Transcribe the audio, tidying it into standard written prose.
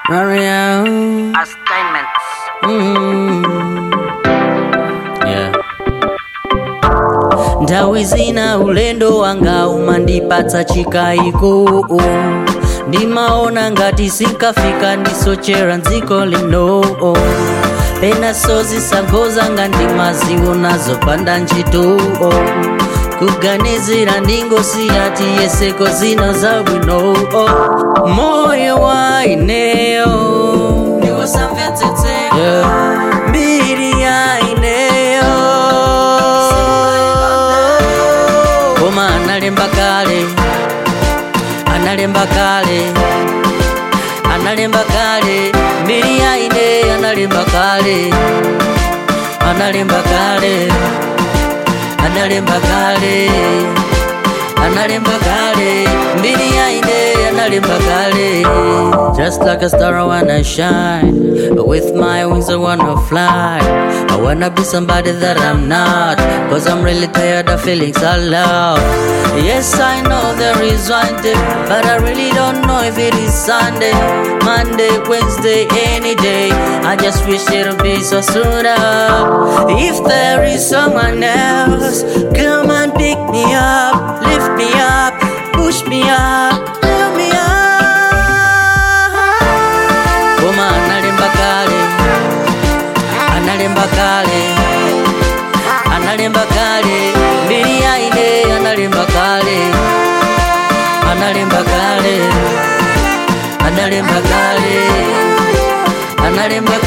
Mariam. Assignments. Yeah. Ndawi zina ulendo wanga umandipatsa chikayiko. Ndimaona ngati sinkafika ndisochera nziko lino. Pena sozi sangoza nga ndimaziona zopanda ntchito. Kuganizira ndingosiyati yeseko zina za bwino. Moyo wa ineo ndiwosamvetsetseka, yeah. Mbiri ya ineo koma analemba kale, analemba kale, analemba kale. Mbiri ya ine analemba kale, analemba kale, analemba kale, analemba kale. Mbiri ya ine analemba kale. Just like a star I wanna shine, with my wings I wanna fly. I wanna be somebody that I'm not, cause I'm really tired of feeling so low. Yes, I know there is one day, but I really don't know if it is Sunday, Monday, Wednesday, any day. I just wish it'll be so sooner. If there is someone else, come and pick me up, lift me up, push me up, fill me up. Koma analemba kale, analemba kale, analemba kale. Mbiri ya ine analemba kale, analemba kale, analemba kale, analemba